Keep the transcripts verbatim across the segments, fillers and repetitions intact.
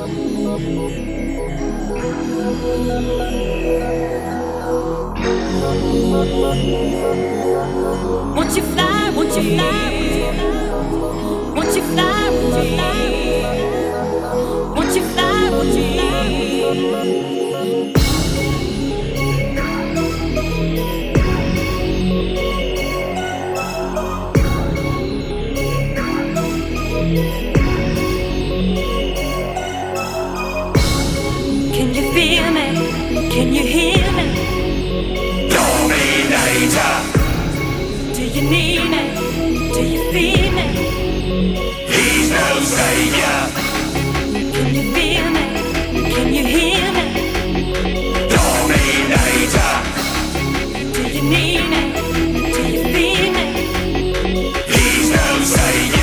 Won't you fly, won't you fly, won't you fly, won't you fly, won't you fly, won't you fly. Can you feel me? Can you hear me? Dominator. Do you need me? Do you feel me? He's no savior. Can you feel me? Can you hear me? Dominator. Do you need me? Do you feel me? He's no savior.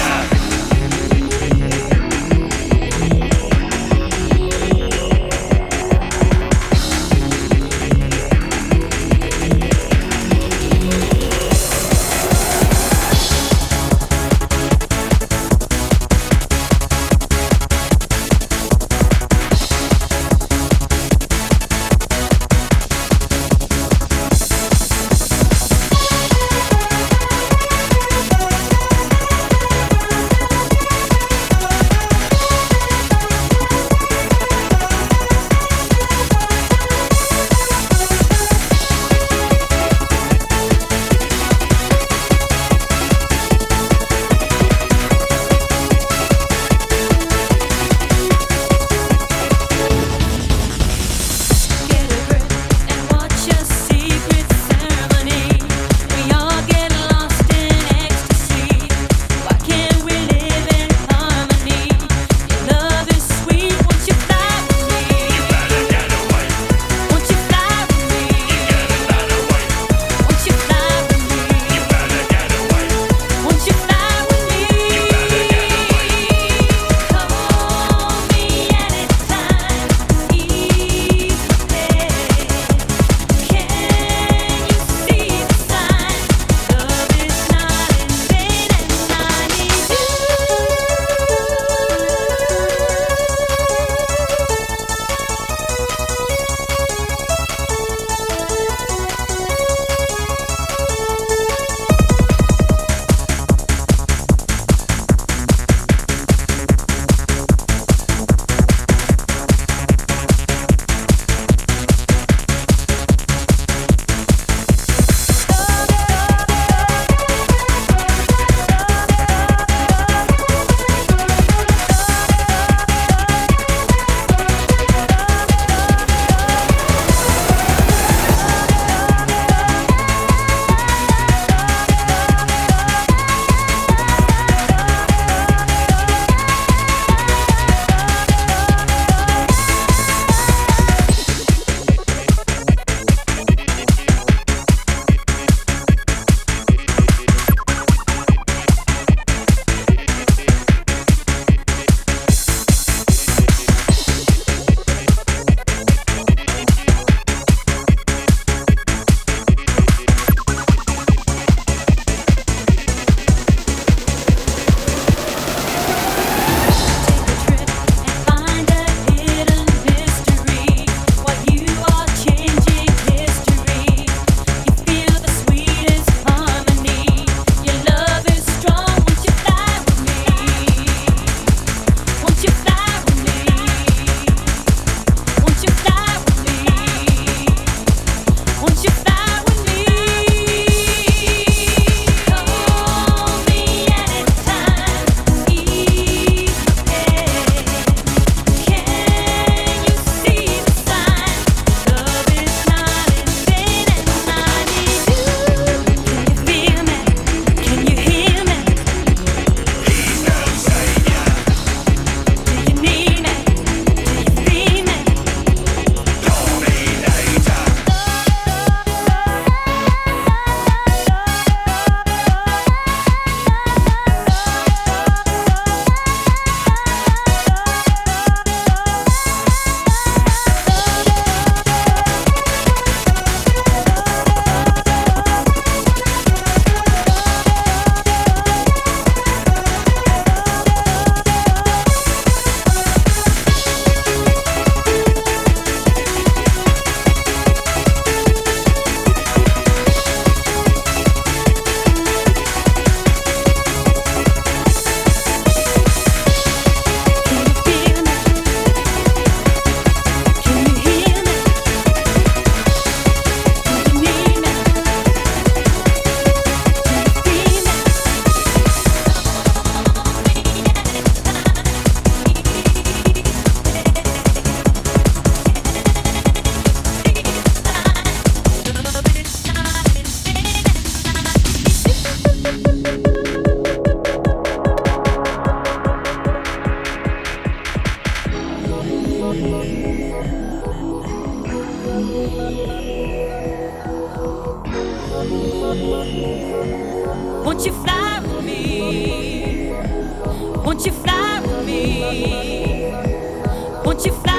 Won't you fly with me? Won't you fly with me? Won't you fly?